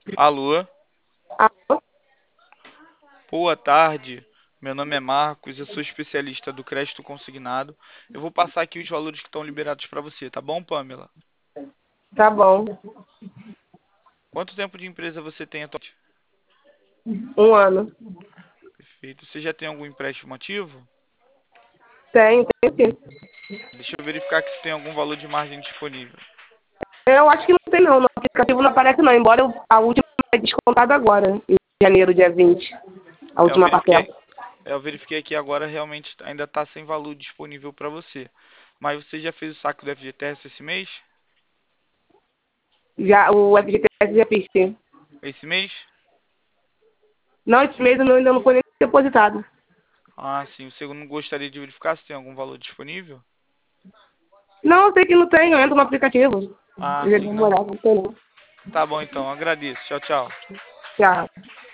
Alô, Alô? boa tarde. Meu nome é Marcos, eu sou especialista do crédito consignado. Eu vou passar aqui os valores que estão liberados para você, tá bom, Pamela? Tá bom. Quanto tempo de empresa você tem atualmente? Um ano. Perfeito. Você já tem algum empréstimo ativo? Tem sim. Deixa eu verificar aqui se tem algum valor de margem disponível. Eu acho que não tem não. No aplicativo não aparece não, embora a última é descontada agora, em janeiro, dia 20. A É, eu última parcela. verifiquei, eu verifiquei aqui agora, realmente ainda está sem valor disponível para você. Mas você já fez o saque do FGTS esse mês? Já, o FGTS já fiz, sim. Esse mês? Não, esse mês ainda não foi nem depositado. Ah, sim. Você não gostaria de verificar se tem algum valor disponível? Não, eu sei que não tem, eu entro no aplicativo. Ah, Eu já dei sim, uma não. olhada, não tem não. Tá bom então, agradeço. Tchau, tchau. Já.